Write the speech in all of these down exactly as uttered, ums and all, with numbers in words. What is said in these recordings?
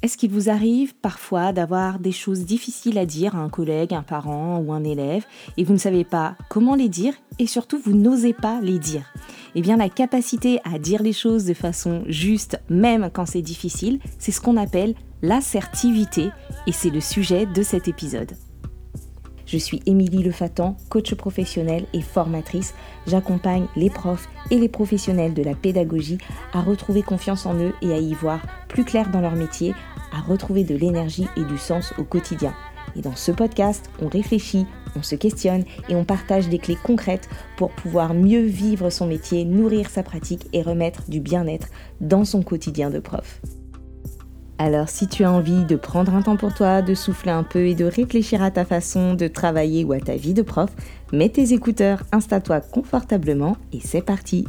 Est-ce qu'il vous arrive parfois d'avoir des choses difficiles à dire à un collègue, un parent ou un élève et vous ne savez pas comment les dire et surtout vous n'osez pas les dire ? Eh bien la capacité à dire les choses de façon juste, même quand c'est difficile, c'est ce qu'on appelle l'assertivité et c'est le sujet de cet épisode. Je suis Émilie Lefatan, coach professionnelle et formatrice. J'accompagne les profs et les professionnels de la pédagogie à retrouver confiance en eux et à y voir plus clair dans leur métier, à retrouver de l'énergie et du sens au quotidien. Et dans ce podcast, on réfléchit, on se questionne et on partage des clés concrètes pour pouvoir mieux vivre son métier, nourrir sa pratique et remettre du bien-être dans son quotidien de prof. Alors si tu as envie de prendre un temps pour toi, de souffler un peu et de réfléchir à ta façon de travailler ou à ta vie de prof, mets tes écouteurs, installe-toi confortablement et c'est parti.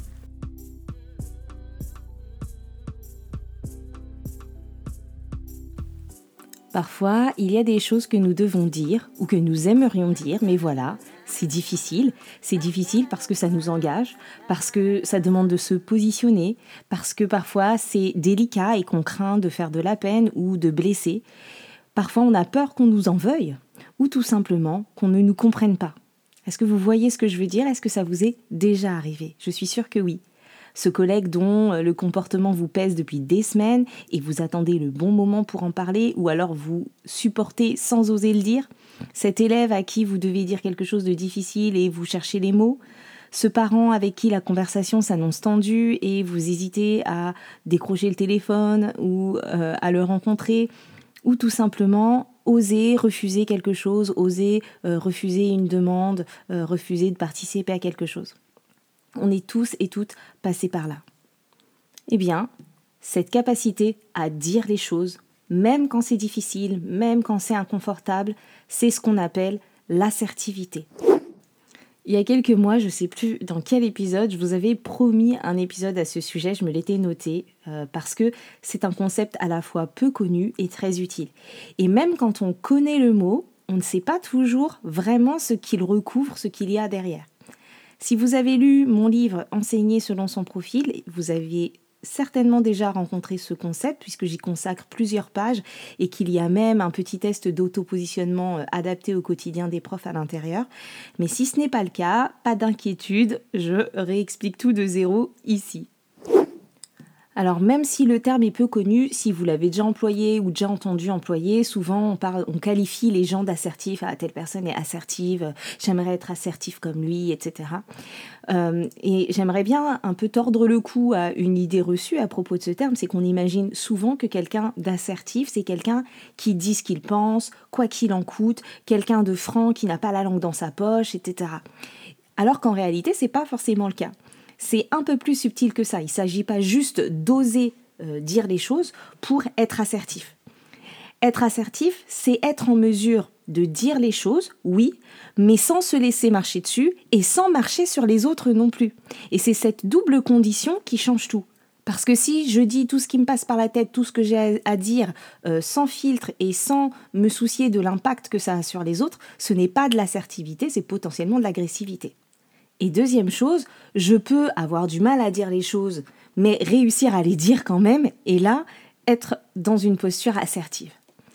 Parfois, il y a des choses que nous devons dire ou que nous aimerions dire, mais voilà, c'est difficile. C'est difficile parce que ça nous engage, parce que ça demande de se positionner, parce que parfois c'est délicat et qu'on craint de faire de la peine ou de blesser. Parfois on a peur qu'on nous en veuille ou tout simplement qu'on ne nous comprenne pas. Est-ce que vous voyez ce que je veux dire ? Est-ce que ça vous est déjà arrivé ? Je suis sûre que oui. Ce collègue dont le comportement vous pèse depuis des semaines et vous attendez le bon moment pour en parler ou alors vous supportez sans oser le dire. Cet élève à qui vous devez dire quelque chose de difficile et vous cherchez les mots. Ce parent avec qui la conversation s'annonce tendue et vous hésitez à décrocher le téléphone ou euh, à le rencontrer. Ou tout simplement oser refuser quelque chose, oser euh, refuser une demande, euh, refuser de participer à quelque chose. On est tous et toutes passés par là. Eh bien, cette capacité à dire les choses, même quand c'est difficile, même quand c'est inconfortable, c'est ce qu'on appelle l'assertivité. Il y a quelques mois, je ne sais plus dans quel épisode, je vous avais promis un épisode à ce sujet, je me l'étais noté, euh, parce que c'est un concept à la fois peu connu et très utile. Et même quand on connaît le mot, on ne sait pas toujours vraiment ce qu'il recouvre, ce qu'il y a derrière. Si vous avez lu mon livre « Enseigner selon son profil », vous avez certainement déjà rencontré ce concept puisque j'y consacre plusieurs pages et qu'il y a même un petit test d'auto-positionnement adapté au quotidien des profs à l'intérieur. Mais si ce n'est pas le cas, pas d'inquiétude, je réexplique tout de zéro ici. Alors même si le terme est peu connu, si vous l'avez déjà employé ou déjà entendu employer, souvent on, parle, on qualifie les gens d'assertifs, ah, telle personne est assertive, j'aimerais être assertif comme lui, et cetera. Euh, et j'aimerais bien un peu tordre le cou à une idée reçue à propos de ce terme, c'est qu'on imagine souvent que quelqu'un d'assertif, c'est quelqu'un qui dit ce qu'il pense, quoi qu'il en coûte, quelqu'un de franc qui n'a pas la langue dans sa poche, et cetera. Alors qu'en réalité, c'est pas forcément le cas. C'est un peu plus subtil que ça. Il ne s'agit pas juste d'oser euh, dire les choses pour être assertif. Être assertif, c'est être en mesure de dire les choses, oui, mais sans se laisser marcher dessus et sans marcher sur les autres non plus. Et c'est cette double condition qui change tout. Parce que si je dis tout ce qui me passe par la tête, tout ce que j'ai à dire, euh, sans filtre et sans me soucier de l'impact que ça a sur les autres, ce n'est pas de l'assertivité, c'est potentiellement de l'agressivité. Et deuxième chose, je peux avoir du mal à dire les choses, mais réussir à les dire quand même, et là, être dans une posture assertive.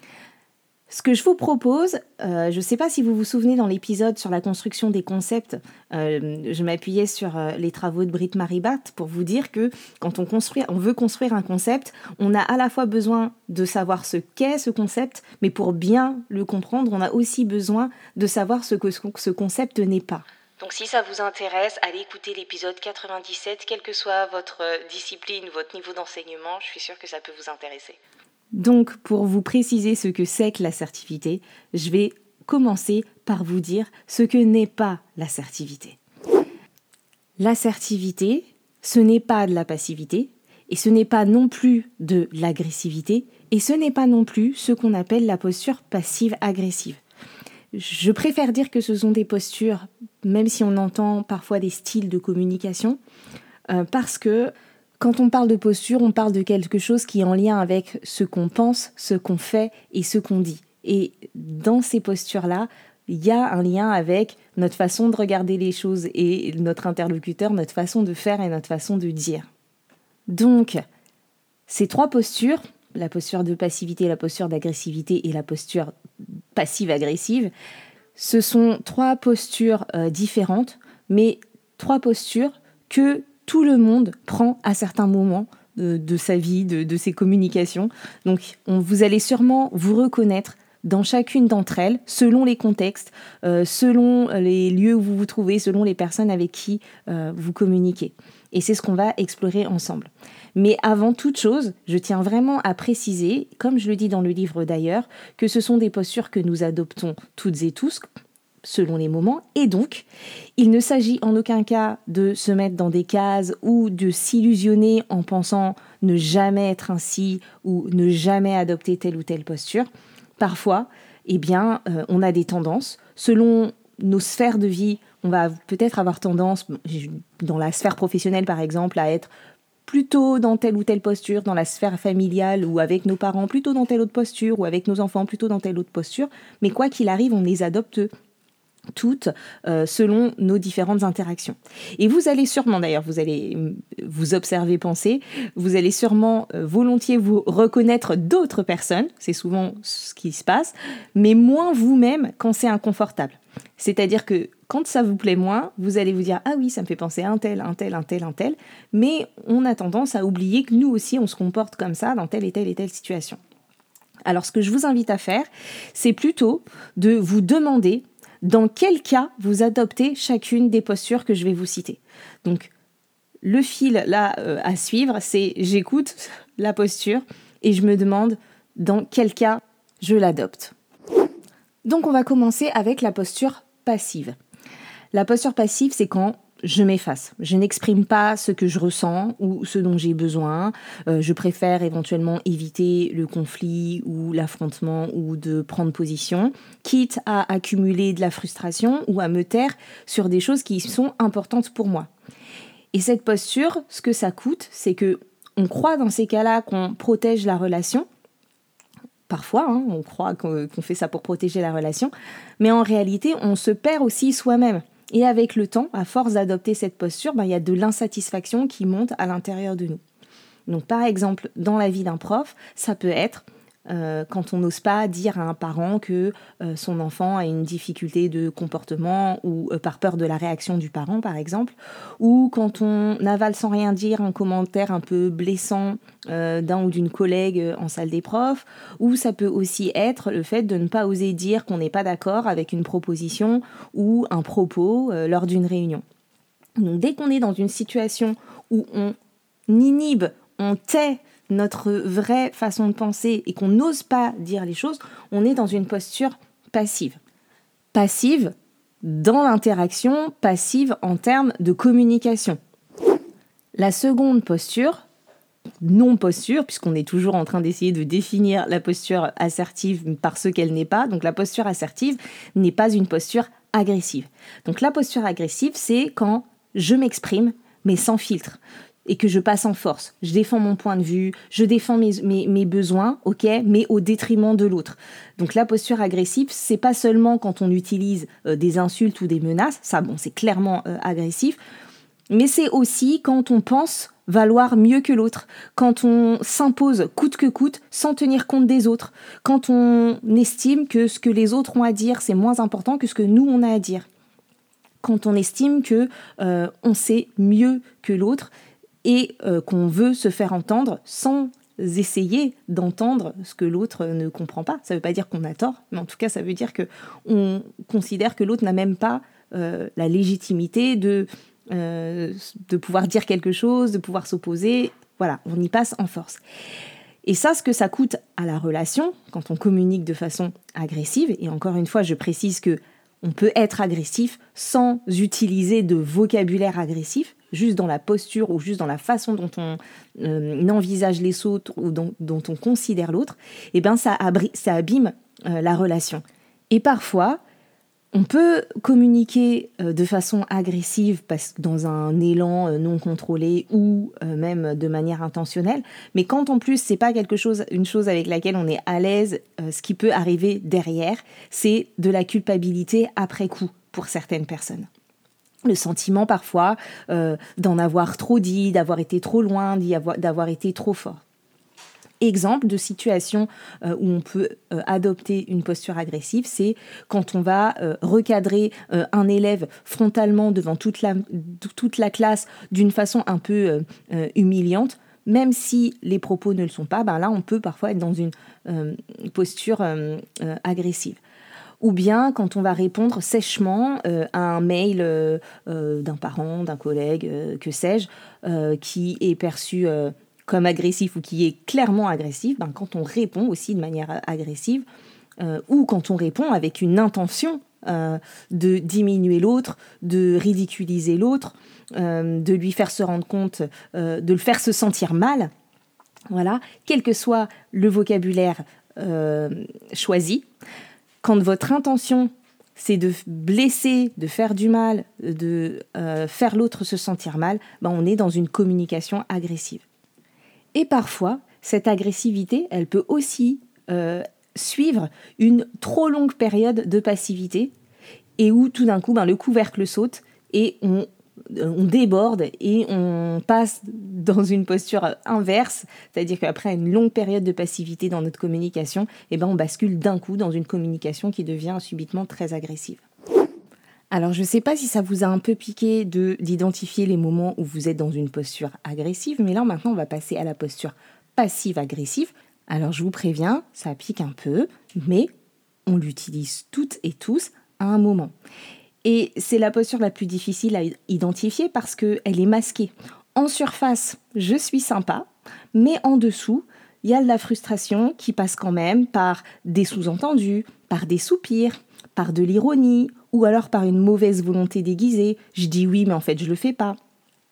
Ce que je vous propose, euh, je ne sais pas si vous vous souvenez dans l'épisode sur la construction des concepts, euh, je m'appuyais sur euh, les travaux de Britt-Marie Barthes pour vous dire que quand on, construit, on veut construire un concept, on a à la fois besoin de savoir ce qu'est ce concept, mais pour bien le comprendre, on a aussi besoin de savoir ce que ce concept n'est pas. Donc si ça vous intéresse, allez écouter l'épisode quatre-vingt-dix-sept, quelle que soit votre discipline, votre niveau d'enseignement, je suis sûre que ça peut vous intéresser. Donc pour vous préciser ce que c'est que l'assertivité, je vais commencer par vous dire ce que n'est pas l'assertivité. L'assertivité, ce n'est pas de la passivité, et ce n'est pas non plus de l'agressivité, et ce n'est pas non plus ce qu'on appelle la posture passive-agressive. Je préfère dire que ce sont des postures, même si on entend parfois des styles de communication, euh, parce que quand on parle de posture, on parle de quelque chose qui est en lien avec ce qu'on pense, ce qu'on fait et ce qu'on dit. Et dans ces postures-là, il y a un lien avec notre façon de regarder les choses et notre interlocuteur, notre façon de faire et notre façon de dire. Donc, ces trois postures, la posture de passivité, la posture d'agressivité et la posture passive-agressive, ce sont trois postures euh, différentes, mais trois postures que tout le monde prend à certains moments de, de sa vie, de, de ses communications. Donc, on, vous allez sûrement vous reconnaître dans chacune d'entre elles, selon les contextes, euh, selon les lieux où vous vous trouvez, selon les personnes avec qui euh, vous communiquez. Et c'est ce qu'on va explorer ensemble. Mais avant toute chose, je tiens vraiment à préciser, comme je le dis dans le livre d'ailleurs, que ce sont des postures que nous adoptons toutes et tous, selon les moments, et donc, il ne s'agit en aucun cas de se mettre dans des cases ou de s'illusionner en pensant ne jamais être ainsi ou ne jamais adopter telle ou telle posture. Parfois, eh bien, euh, on a des tendances. Selon nos sphères de vie, on va peut-être avoir tendance, dans la sphère professionnelle par exemple, à être plutôt dans telle ou telle posture, dans la sphère familiale ou avec nos parents, plutôt dans telle autre posture, ou avec nos enfants, plutôt dans telle autre posture. Mais quoi qu'il arrive, on les adopte toutes euh, selon nos différentes interactions. Et vous allez sûrement, d'ailleurs, vous allez vous observer, penser, vous allez sûrement euh, volontiers vous reconnaître d'autres personnes, c'est souvent ce qui se passe, mais moins vous-même quand c'est inconfortable. C'est-à-dire que quand ça vous plaît moins, vous allez vous dire « Ah oui, ça me fait penser à un tel, un tel, un tel, un tel », mais on a tendance à oublier que nous aussi, on se comporte comme ça dans telle et telle et telle situation. Alors, ce que je vous invite à faire, c'est plutôt de vous demander dans quel cas vous adoptez chacune des postures que je vais vous citer. Donc, le fil là euh, à suivre, c'est j'écoute la posture et je me demande dans quel cas je l'adopte. Donc, on va commencer avec la posture passive. La posture passive, c'est quand je m'efface. Je n'exprime pas ce que je ressens ou ce dont j'ai besoin. Euh, je préfère éventuellement éviter le conflit ou l'affrontement ou de prendre position, quitte à accumuler de la frustration ou à me taire sur des choses qui sont importantes pour moi. Et cette posture, ce que ça coûte, c'est que on croit dans ces cas-là qu'on protège la relation. Parfois, hein, on croit qu'on, qu'on fait ça pour protéger la relation, mais en réalité, on se perd aussi soi-même. Et avec le temps, à force d'adopter cette posture, ben, il y a de l'insatisfaction qui monte à l'intérieur de nous. Donc par exemple, dans la vie d'un prof, ça peut être euh, quand on n'ose pas dire à un parent que euh, son enfant a une difficulté de comportement ou euh, par peur de la réaction du parent par exemple, ou quand on avale sans rien dire un commentaire un peu blessant euh, d'un ou d'une collègue en salle des profs, ou ça peut aussi être le fait de ne pas oser dire qu'on n'est pas d'accord avec une proposition ou un propos euh, lors d'une réunion. Donc dès qu'on est dans une situation où on inhibe, on tait notre vraie façon de penser et qu'on n'ose pas dire les choses, on est dans une posture passive. Passive dans l'interaction, passive en termes de communication. La seconde posture, non-posture, puisqu'on est toujours en train d'essayer de définir la posture assertive par ce qu'elle n'est pas, donc la posture assertive n'est pas une posture agressive. Donc la posture agressive, c'est quand je m'exprime, mais sans filtre, et que je passe en force. Je défends mon point de vue, je défends mes, mes, mes besoins, ok, mais au détriment de l'autre. Donc la posture agressive, c'est pas seulement quand on utilise euh, des insultes ou des menaces, ça bon, c'est clairement euh, agressif, mais c'est aussi quand on pense valoir mieux que l'autre, quand on s'impose coûte que coûte sans tenir compte des autres, quand on estime que ce que les autres ont à dire, c'est moins important que ce que nous, on a à dire, quand on estime que euh, on sait mieux que l'autre et euh, qu'on veut se faire entendre sans essayer d'entendre ce que l'autre ne comprend pas. Ça ne veut pas dire qu'on a tort, mais en tout cas, ça veut dire qu'on considère que l'autre n'a même pas euh, la légitimité de, euh, de pouvoir dire quelque chose, de pouvoir s'opposer. Voilà, on y passe en force. Et ça, ce que ça coûte à la relation, quand on communique de façon agressive, et encore une fois, je précise que on peut être agressif sans utiliser de vocabulaire agressif, juste dans la posture ou juste dans la façon dont on euh, envisage les autres ou dont, dont on considère l'autre, et ben ça, abri- ça abîme euh, la relation. Et parfois, on peut communiquer euh, de façon agressive parce que dans un élan euh, non contrôlé ou euh, même de manière intentionnelle, mais quand en plus c'est pas quelque chose, une chose avec laquelle on est à l'aise, euh, ce qui peut arriver derrière, c'est de la culpabilité après coup pour certaines personnes. Le sentiment parfois euh, d'en avoir trop dit, d'avoir été trop loin, d'y avoir, d'avoir été trop fort. Exemple de situation euh, où on peut euh, adopter une posture agressive, c'est quand on va euh, recadrer euh, un élève frontalement devant toute la, toute la classe d'une façon un peu euh, euh, humiliante. Même si les propos ne le sont pas, ben là on peut parfois être dans une euh, posture euh, euh, agressive. Ou bien quand on va répondre sèchement euh, à un mail euh, euh, d'un parent, d'un collègue, euh, que sais-je, euh, qui est perçu euh, comme agressif ou qui est clairement agressif, ben quand on répond aussi de manière agressive, euh, ou quand on répond avec une intention euh, de diminuer l'autre, de ridiculiser l'autre, euh, de lui faire se rendre compte, euh, de le faire se sentir mal, voilà, quel que soit le vocabulaire euh, choisi, quand votre intention c'est de blesser, de faire du mal, de euh, faire l'autre se sentir mal, ben on est dans une communication agressive. Et parfois, cette agressivité, elle peut aussi euh, suivre une trop longue période de passivité et où tout d'un coup, ben, le couvercle saute et on, on déborde et on passe dans une posture inverse, c'est-à-dire qu'après une longue période de passivité dans notre communication, eh ben, on bascule d'un coup dans une communication qui devient subitement très agressive. Alors, je ne sais pas si ça vous a un peu piqué de, d'identifier les moments où vous êtes dans une posture agressive, mais là, maintenant, on va passer à la posture passive-agressive. Alors, je vous préviens, ça pique un peu, mais on l'utilise toutes et tous à un moment. Et c'est la posture la plus difficile à identifier parce qu'elle est masquée. En surface, je suis sympa, mais en dessous, il y a de la frustration qui passe quand même par des sous-entendus, par des soupirs, par de l'ironie, ou alors par une mauvaise volonté déguisée. Je dis oui, mais en fait, je le fais pas.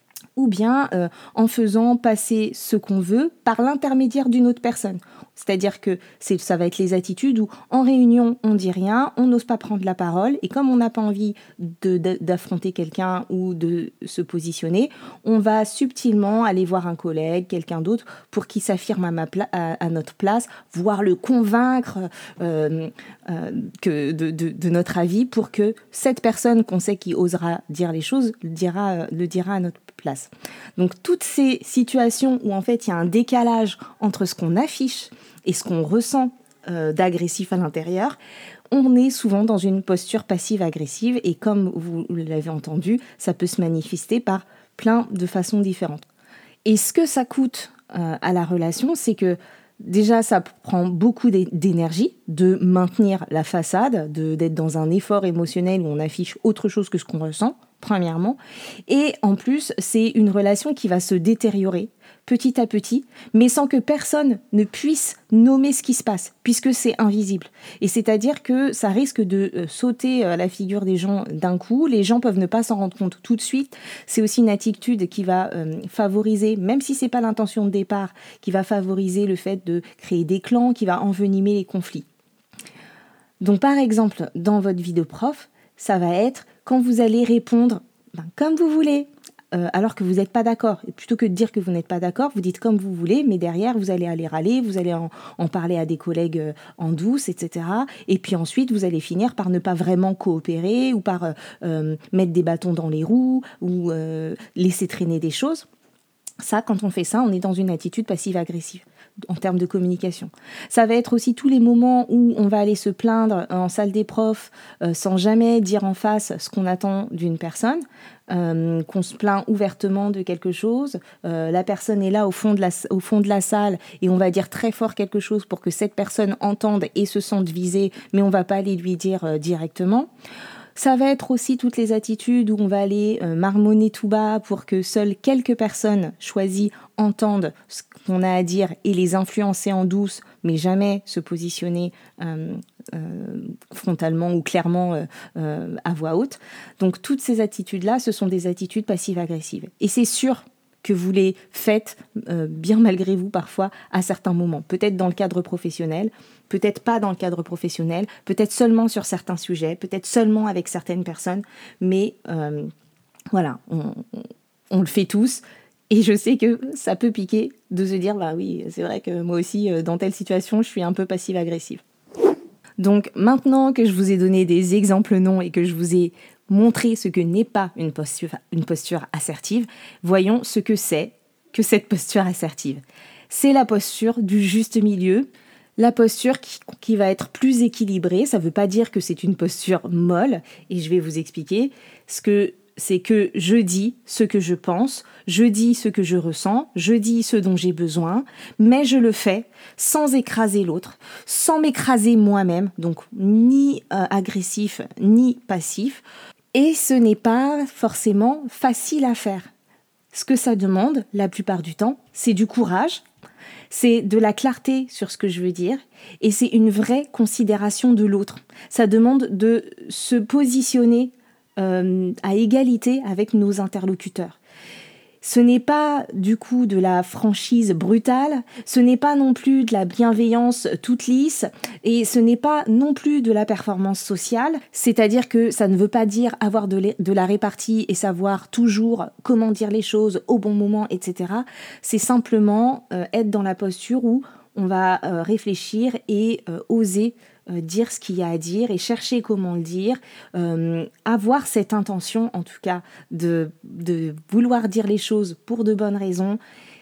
Ou bien euh, en faisant passer ce qu'on veut par l'intermédiaire d'une autre personne. C'est-à-dire que c'est, ça va être les attitudes où en réunion, on dit rien, on n'ose pas prendre la parole, et comme on n'a pas envie de, de, d'affronter quelqu'un ou de se positionner, on va subtilement aller voir un collègue, quelqu'un d'autre, pour qu'il s'affirme à, ma pla- à, à notre place, voire le convaincre euh, euh, que de, de, de notre avis, pour que cette personne qu'on sait qui osera dire les choses le dira, le dira à notre place. Donc toutes ces situations où en fait il y a un décalage entre ce qu'on affiche et ce qu'on ressent euh, d'agressif à l'intérieur, on est souvent dans une posture passive-agressive et comme vous l'avez entendu, ça peut se manifester par plein de façons différentes. Et ce que ça coûte euh, à la relation, c'est que déjà ça prend beaucoup d'énergie de maintenir la façade, de, d'être dans un effort émotionnel où on affiche autre chose que ce qu'on ressent, premièrement. Et en plus, c'est une relation qui va se détériorer petit à petit, mais sans que personne ne puisse nommer ce qui se passe, puisque c'est invisible. Et c'est-à-dire que ça risque de euh, sauter à la figure des gens d'un coup. Les gens peuvent ne pas s'en rendre compte tout de suite. C'est aussi une attitude qui va euh, favoriser, même si c'est pas l'intention de départ, qui va favoriser le fait de créer des clans, qui va envenimer les conflits. Donc par exemple, dans votre vie de prof, ça va être quand vous allez répondre ben, comme vous voulez, euh, alors que vous n'êtes pas d'accord. Et plutôt que de dire que vous n'êtes pas d'accord, vous dites comme vous voulez, mais derrière, vous allez aller râler, vous allez en, en parler à des collègues euh, en douce, et cetera. Et puis ensuite, vous allez finir par ne pas vraiment coopérer ou par euh, mettre des bâtons dans les roues ou euh, laisser traîner des choses. Ça, quand on fait ça, on est dans une attitude passive-agressive en termes de communication. Ça va être aussi tous les moments où on va aller se plaindre en salle des profs euh, sans jamais dire en face ce qu'on attend d'une personne, euh, qu'on se plaint ouvertement de quelque chose. Euh, la personne est là au fond, de la, au fond de la salle et on va dire très fort quelque chose pour que cette personne entende et se sente visée, mais on va pas aller lui dire euh, directement. Ça va être aussi toutes les attitudes où on va aller euh, marmonner tout bas pour que seules quelques personnes choisies entendent ce qu'on a à dire et les influencer en douce, mais jamais se positionner euh, euh, frontalement ou clairement euh, euh, à voix haute. Donc toutes ces attitudes-là, ce sont des attitudes passives-agressives. Et c'est sûr que vous les faites euh, bien malgré vous parfois à certains moments. Peut-être dans le cadre professionnel, peut-être pas dans le cadre professionnel, peut-être seulement sur certains sujets, peut-être seulement avec certaines personnes, mais euh, voilà, on, on, on le fait tous. Et je sais que ça peut piquer de se dire, bah oui, c'est vrai que moi aussi, dans telle situation, je suis un peu passive-agressive. Donc maintenant que je vous ai donné des exemples non et que je vous ai montré ce que n'est pas une posture, une posture assertive, voyons ce que c'est que cette posture assertive. C'est la posture du juste milieu, la posture qui, qui va être plus équilibrée. Ça ne veut pas dire que c'est une posture molle, et je vais vous expliquer ce que c'est que je dis ce que je pense, je dis ce que je ressens, je dis ce dont j'ai besoin, mais je le fais sans écraser l'autre, sans m'écraser moi-même, donc ni euh, agressif ni passif. Et ce n'est pas forcément facile à faire. Ce que ça demande, la plupart du temps, c'est du courage, c'est de la clarté sur ce que je veux dire, et c'est une vraie considération de l'autre. Ça demande de se positionner Euh, à égalité avec nos interlocuteurs. Ce n'est pas du coup de la franchise brutale, ce n'est pas non plus de la bienveillance toute lisse, et ce n'est pas non plus de la performance sociale, c'est-à-dire que ça ne veut pas dire avoir de, de la répartie et savoir toujours comment dire les choses au bon moment, et cetera. C'est simplement euh, être dans la posture où on va euh, réfléchir et euh, oser euh, dire ce qu'il y a à dire et chercher comment le dire, euh, avoir cette intention en tout cas de, de vouloir dire les choses pour de bonnes raisons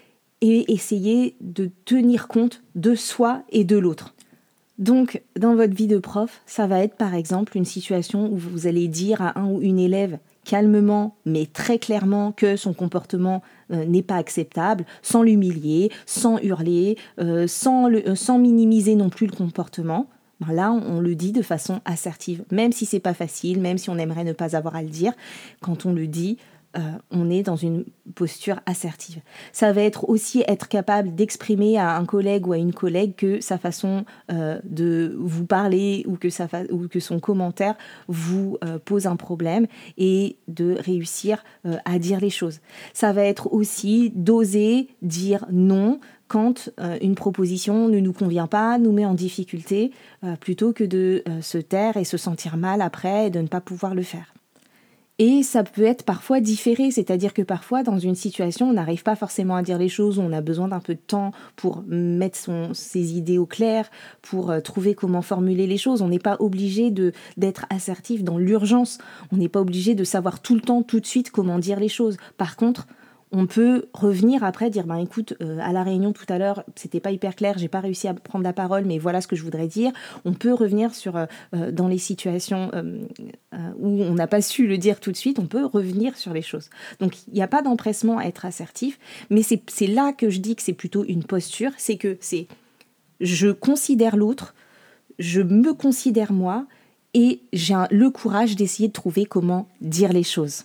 et essayer de tenir compte de soi et de l'autre. Donc, dans votre vie de prof, ça va être par exemple une situation où vous allez dire à un ou une élève calmement, mais très clairement que son comportement euh, n'est pas acceptable, sans l'humilier, sans hurler, euh, sans, le, euh, sans minimiser non plus le comportement. Ben là, on, on le dit de façon assertive, même si c'est pas facile, même si on aimerait ne pas avoir à le dire. Quand on le dit, euh, on est dans une posture assertive. Ça va être aussi être capable d'exprimer à un collègue ou à une collègue que sa façon euh, de vous parler ou que, sa fa- ou que son commentaire vous euh, pose un problème et de réussir euh, à dire les choses. Ça va être aussi d'oser dire non quand euh, une proposition ne nous convient pas, nous met en difficulté, euh, plutôt que de euh, se taire et se sentir mal après et de ne pas pouvoir le faire. Et ça peut être parfois différé, c'est-à-dire que parfois, dans une situation, on n'arrive pas forcément à dire les choses, on a besoin d'un peu de temps pour mettre son, ses idées au clair, pour euh, trouver comment formuler les choses. On n'est pas obligé de, d'être assertif dans l'urgence, on n'est pas obligé de savoir tout le temps, tout de suite, comment dire les choses. Par contre, on peut revenir après, dire ben écoute, euh, à la réunion tout à l'heure, c'était pas hyper clair, j'ai pas réussi à prendre la parole, mais voilà ce que je voudrais dire. On peut revenir sur euh, dans les situations euh, euh, où on n'a pas su le dire tout de suite, on peut revenir sur les choses. Donc il n'y a pas d'empressement à être assertif, mais c'est, c'est là que je dis que c'est plutôt une posture, c'est que c'est je considère l'autre, je me considère moi, et j'ai un, le courage d'essayer de trouver comment dire les choses.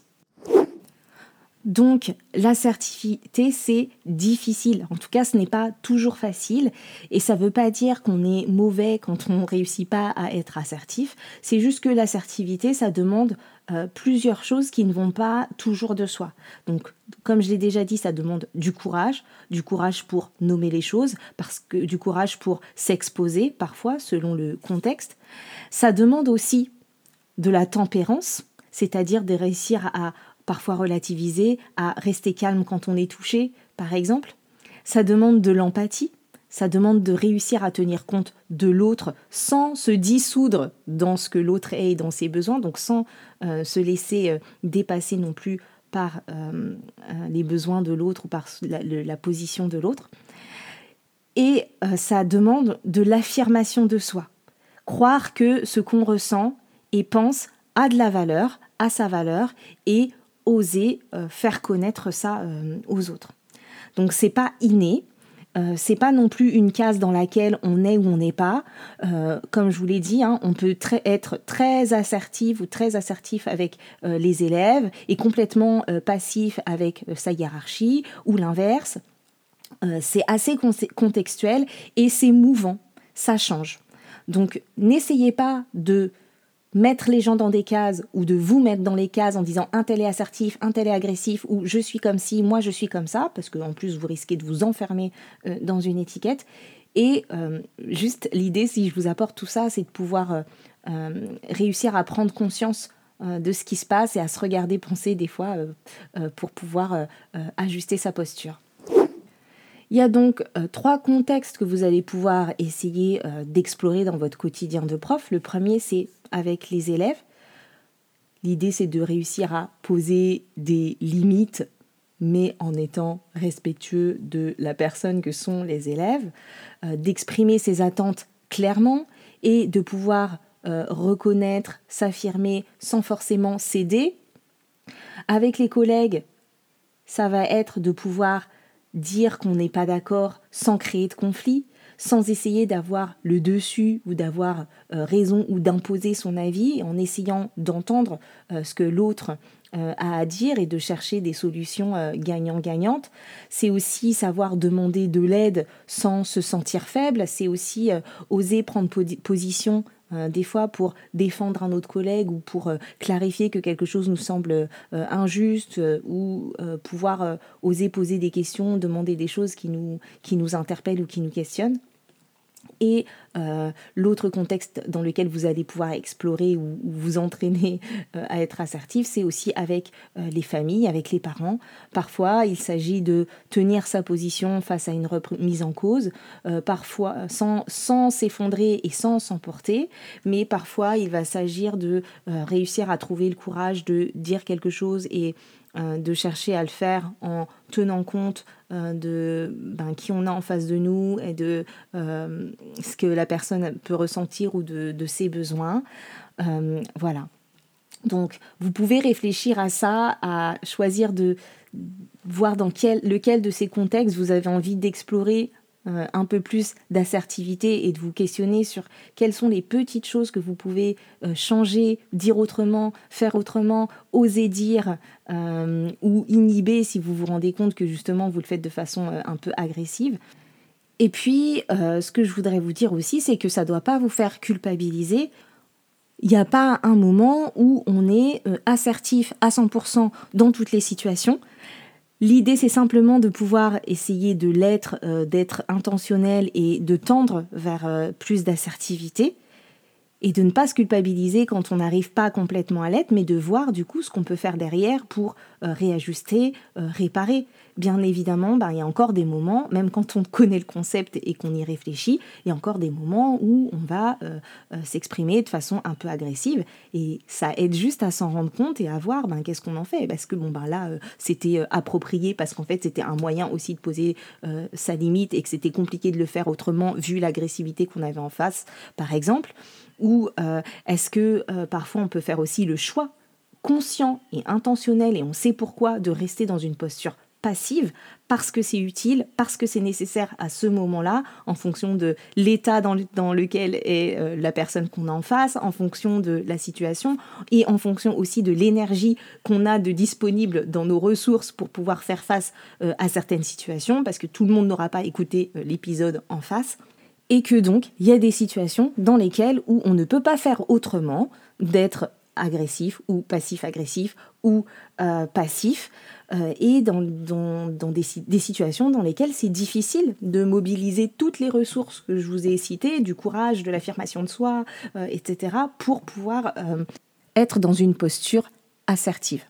Donc, l'assertivité, c'est difficile. En tout cas, ce n'est pas toujours facile. Et ça ne veut pas dire qu'on est mauvais quand on ne réussit pas à être assertif. C'est juste que l'assertivité, ça demande euh, plusieurs choses qui ne vont pas toujours de soi. Donc, comme je l'ai déjà dit, ça demande du courage. Du courage pour nommer les choses, parce que du courage pour s'exposer, parfois, selon le contexte. Ça demande aussi de la tempérance, c'est-à-dire de réussir à parfois relativiser, à rester calme quand on est touché, par exemple. Ça demande de l'empathie, ça demande de réussir à tenir compte de l'autre sans se dissoudre dans ce que l'autre est et dans ses besoins, donc sans euh, se laisser euh, dépasser non plus par euh, euh, les besoins de l'autre ou par la, le, la position de l'autre. Et euh, ça demande de l'affirmation de soi. Croire que ce qu'on ressent et pense a de la valeur, a sa valeur, et oser euh, faire connaître ça euh, aux autres. Donc c'est pas inné, euh, c'est pas non plus une case dans laquelle on est ou on n'est pas. Euh, comme je vous l'ai dit, hein, on peut très, être très assertif ou très assertif avec euh, les élèves et complètement euh, passif avec euh, sa hiérarchie ou l'inverse. Euh, c'est assez con- contextuel et c'est mouvant, ça change. Donc n'essayez pas de mettre les gens dans des cases ou de vous mettre dans les cases en disant un tel est assertif, un tel est agressif ou je suis comme ci, moi je suis comme ça, parce qu'en plus vous risquez de vous enfermer euh, dans une étiquette. Et euh, juste l'idée, si je vous apporte tout ça, c'est de pouvoir euh, euh, réussir à prendre conscience euh, de ce qui se passe et à se regarder penser des fois euh, euh, pour pouvoir euh, euh, ajuster sa posture. Il y a donc euh, trois contextes que vous allez pouvoir essayer euh, d'explorer dans votre quotidien de prof. Le premier, c'est avec les élèves. L'idée, c'est de réussir à poser des limites, mais en étant respectueux de la personne que sont les élèves, euh, d'exprimer ses attentes clairement et de pouvoir euh, reconnaître, s'affirmer sans forcément céder. Avec les collègues, ça va être de pouvoir dire qu'on n'est pas d'accord sans créer de conflit, sans essayer d'avoir le dessus ou d'avoir euh, raison ou d'imposer son avis, en essayant d'entendre euh, ce que l'autre euh, a à dire et de chercher des solutions euh, gagnant-gagnantes. C'est aussi savoir demander de l'aide sans se sentir faible, c'est aussi euh, oser prendre po- position Euh, des fois pour défendre un autre collègue ou pour euh, clarifier que quelque chose nous semble euh, injuste euh, ou euh, pouvoir euh, oser poser des questions, demander des choses qui nous, qui nous interpellent ou qui nous questionnent. Et euh, l'autre contexte dans lequel vous allez pouvoir explorer ou, ou vous entraîner euh, à être assertif, c'est aussi avec euh, les familles, avec les parents. Parfois, il s'agit de tenir sa position face à une remise en cause, euh, parfois sans, sans s'effondrer et sans s'emporter, mais parfois il va s'agir de euh, réussir à trouver le courage de dire quelque chose et euh, de chercher à le faire en tenant compte euh, de ben, qui on a en face de nous et de euh, ce que la personne peut ressentir ou de, de ses besoins. Euh, voilà. Donc, vous pouvez réfléchir à ça, à choisir de voir dans quel, lequel de ces contextes vous avez envie d'explorer euh, un peu plus d'assertivité et de vous questionner sur quelles sont les petites choses que vous pouvez euh, changer, dire autrement, faire autrement, oser dire euh, ou inhiber si vous vous rendez compte que justement vous le faites de façon euh, un peu agressive. Et puis, euh, ce que je voudrais vous dire aussi, c'est que ça ne doit pas vous faire culpabiliser. Il n'y a pas un moment où on est euh, assertif à cent pour cent dans toutes les situations. L'idée, c'est simplement de pouvoir essayer de l'être, euh, d'être intentionnel et de tendre vers euh, plus d'assertivité et de ne pas se culpabiliser quand on n'arrive pas complètement à l'être, mais de voir du coup ce qu'on peut faire derrière pour euh, réajuster, euh, réparer. Bien évidemment, ben, il y a encore des moments, même quand on connaît le concept et qu'on y réfléchit, il y a encore des moments où on va euh, euh, s'exprimer de façon un peu agressive et ça aide juste à s'en rendre compte et à voir ben, qu'est-ce qu'on en fait. Parce que bon, ben, là, euh, c'était euh, approprié parce qu'en fait, c'était un moyen aussi de poser euh, sa limite et que c'était compliqué de le faire autrement vu l'agressivité qu'on avait en face, par exemple. Ou euh, est-ce que euh, parfois on peut faire aussi le choix conscient et intentionnel, et on sait pourquoi, de rester dans une posture passive parce que c'est utile, parce que c'est nécessaire à ce moment-là, en fonction de l'état dans, le, dans lequel est euh, la personne qu'on a en face, en fonction de la situation et en fonction aussi de l'énergie qu'on a de disponible dans nos ressources pour pouvoir faire face euh, à certaines situations, parce que tout le monde n'aura pas écouté euh, l'épisode en face. Et que donc, il y a des situations dans lesquelles où on ne peut pas faire autrement d'être agressif ou passif-agressif ou euh, passif, euh, et dans, dans, dans des, des situations dans lesquelles c'est difficile de mobiliser toutes les ressources que je vous ai citées, du courage, de l'affirmation de soi, euh, et cetera, pour pouvoir euh, être dans une posture assertive.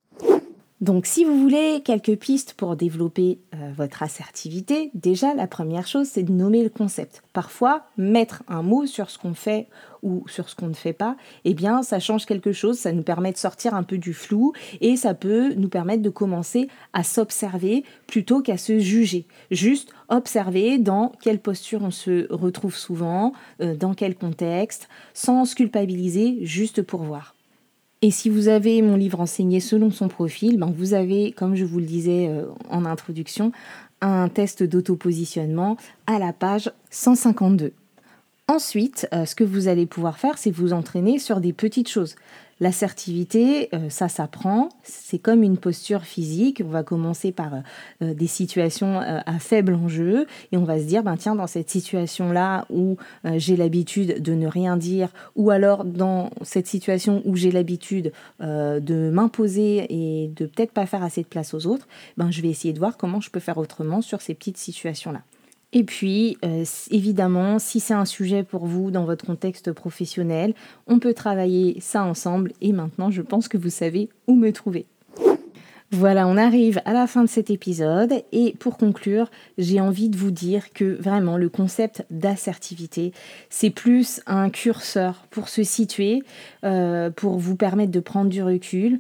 Donc si vous voulez quelques pistes pour développer euh, votre assertivité, déjà la première chose c'est de nommer le concept. Parfois, mettre un mot sur ce qu'on fait ou sur ce qu'on ne fait pas, eh bien ça change quelque chose, ça nous permet de sortir un peu du flou et ça peut nous permettre de commencer à s'observer plutôt qu'à se juger. Juste observer dans quelle posture on se retrouve souvent, euh, dans quel contexte, sans se culpabiliser, juste pour voir. Et si vous avez mon livre enseigné selon son profil, ben vous avez, comme je vous le disais euh, en introduction, un test d'autopositionnement à la page cent cinquante-deux. Ensuite, euh, ce que vous allez pouvoir faire, c'est vous entraîner sur des petites choses. L'assertivité, euh, ça s'apprend, c'est comme une posture physique. On va commencer par euh, des situations euh, à faible enjeu et on va se dire, ben tiens, dans cette situation-là où euh, j'ai l'habitude de ne rien dire, ou alors dans cette situation où j'ai l'habitude euh, de m'imposer et de peut-être pas faire assez de place aux autres, ben je vais essayer de voir comment je peux faire autrement sur ces petites situations-là. Et puis, euh, évidemment, si c'est un sujet pour vous dans votre contexte professionnel, on peut travailler ça ensemble et maintenant, je pense que vous savez où me trouver. Voilà, on arrive à la fin de cet épisode et pour conclure, j'ai envie de vous dire que vraiment le concept d'assertivité, c'est plus un curseur pour se situer, euh, pour vous permettre de prendre du recul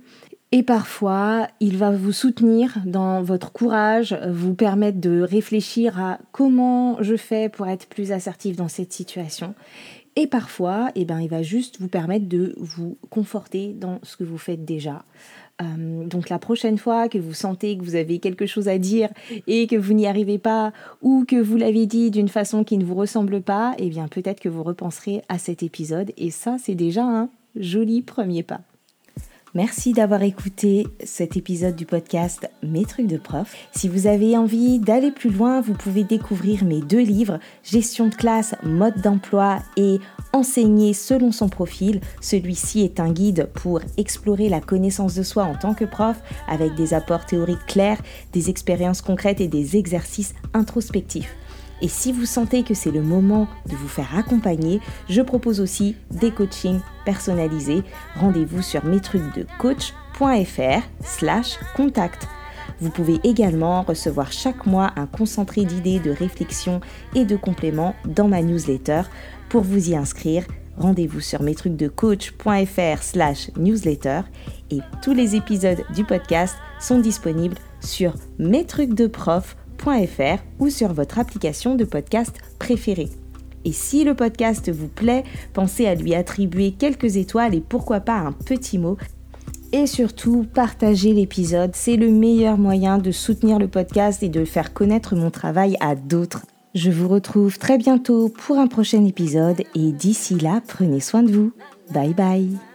Et parfois, il va vous soutenir dans votre courage, vous permettre de réfléchir à comment je fais pour être plus assertif dans cette situation. Et parfois, eh ben, il va juste vous permettre de vous conforter dans ce que vous faites déjà. Euh, donc la prochaine fois que vous sentez que vous avez quelque chose à dire et que vous n'y arrivez pas ou que vous l'avez dit d'une façon qui ne vous ressemble pas, eh bien peut-être que vous repenserez à cet épisode et ça c'est déjà un joli premier pas. Merci d'avoir écouté cet épisode du podcast Mes trucs de prof. Si vous avez envie d'aller plus loin, vous pouvez découvrir mes deux livres, Gestion de classe, mode d'emploi et Enseigner selon son profil. Celui-ci est un guide pour explorer la connaissance de soi en tant que prof avec des apports théoriques clairs, des expériences concrètes et des exercices introspectifs. Et si vous sentez que c'est le moment de vous faire accompagner, je propose aussi des coachings personnalisés. Rendez-vous sur mestrucsdecoach.fr slash contact. Vous pouvez également recevoir chaque mois un concentré d'idées, de réflexion et de compléments dans ma newsletter. Pour vous y inscrire, rendez-vous sur mestrucsdecoach.fr slash newsletter. Et tous les épisodes du podcast sont disponibles sur mestrucsdeprof.fr ou sur votre application de podcast préférée. Et si le podcast vous plaît, pensez à lui attribuer quelques étoiles et pourquoi pas un petit mot. Et surtout, partagez l'épisode, c'est le meilleur moyen de soutenir le podcast et de faire connaître mon travail à d'autres. Je vous retrouve très bientôt pour un prochain épisode et d'ici là, prenez soin de vous. Bye bye.